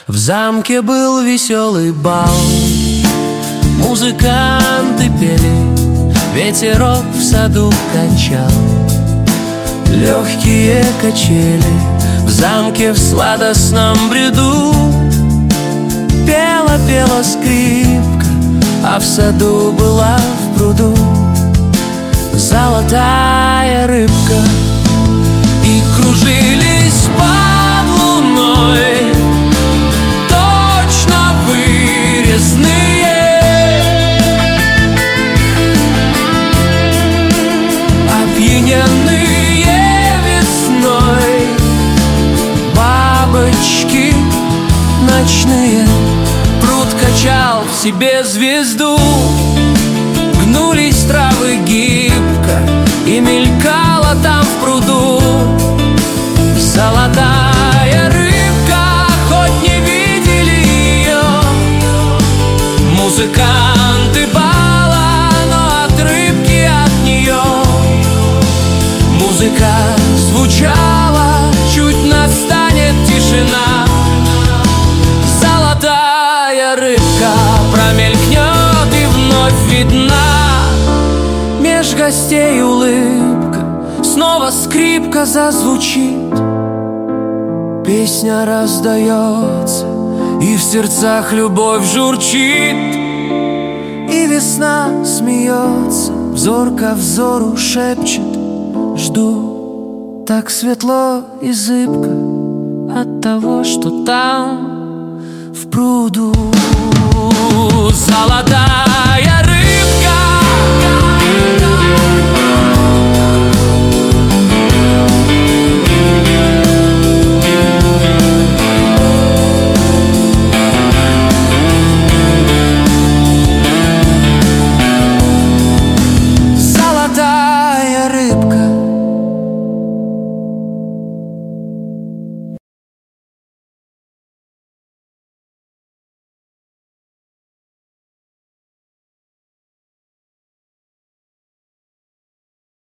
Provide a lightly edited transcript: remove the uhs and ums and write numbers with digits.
В замке был веселый бал, музыканты пели, ветерок в саду качал. Легкие качели в замке в сладостном бреду. Пела скрипка, а в саду была в пруду золотая рыбка. И кружились под луной точно вырезные опьяненные весной бабочки ночные. Пруд качал в себе звезду, гнулись травы гибко, и мелькала там в пруду золотая рыбка. Хоть не видели ее музыканты бала, но от рыбки, от нее музыка звучала. Чуть настанет тишина, золотая рыбка промелькнет и вновь видна. Меж гостей улыбка, снова скрипка зазвучит, песня раздается, и в сердцах любовь журчит. И весна смеется, взор ко взору шепчет: жду. Так светло и зыбко от того, что там в пруду золотая рыбка.